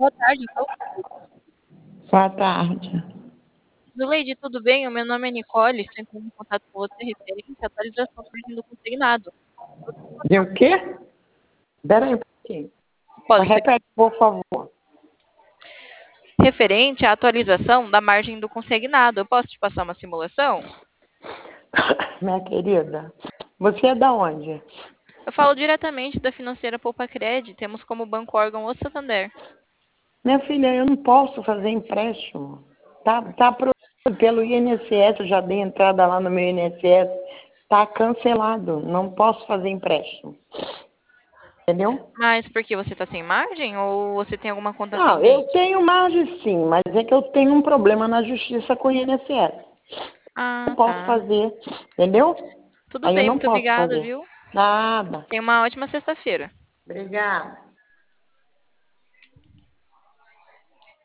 Boa tarde, então. Boa tarde. Zuleide, tudo bem? O meu nome é Nicole, estou entrando em contato com você referente à atualização do margem do consignado. E o quê? Espera aí um pouquinho. Pode ser. Repete, por favor. Referente à atualização da margem do consignado. Eu posso te passar uma simulação? Minha querida, você é da onde? Eu falo diretamente da financeira Poupa Cred, temos como banco órgão o Santander. Minha filha, eu não posso fazer empréstimo. Tá pelo INSS, eu já dei entrada lá no meu INSS. Tá cancelado. Não posso fazer empréstimo. Entendeu? Mas porque você está sem margem ou você tem alguma conta Não, eu pendente? tenho margem sim, mas é que eu tenho um problema na justiça com o INSS. Não Ah, posso tá. fazer, entendeu? Tudo Aí eu bem, não muito posso obrigada, fazer. viu? Nada. Tenha uma ótima sexta-feira. Obrigada.